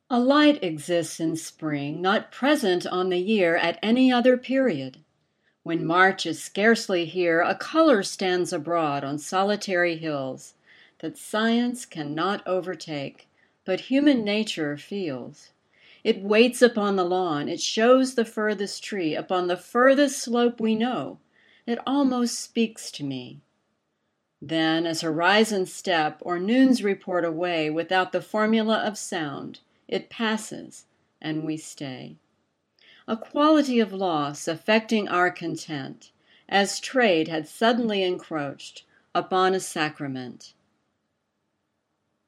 A light exists in spring, not present on the year At any other period. When March is scarcely here, a colour stands abroad on solitary hills, That science cannot overtake, but human nature feels. It waits upon the lawn, it shows the furthest tree, Upon the furthest slope we know, it almost speaks to me. Then, as horizons step, or noons report away Without the formula of sound, it passes, and we stay. A quality of loss affecting our content, As trade had suddenly encroached upon a sacrament.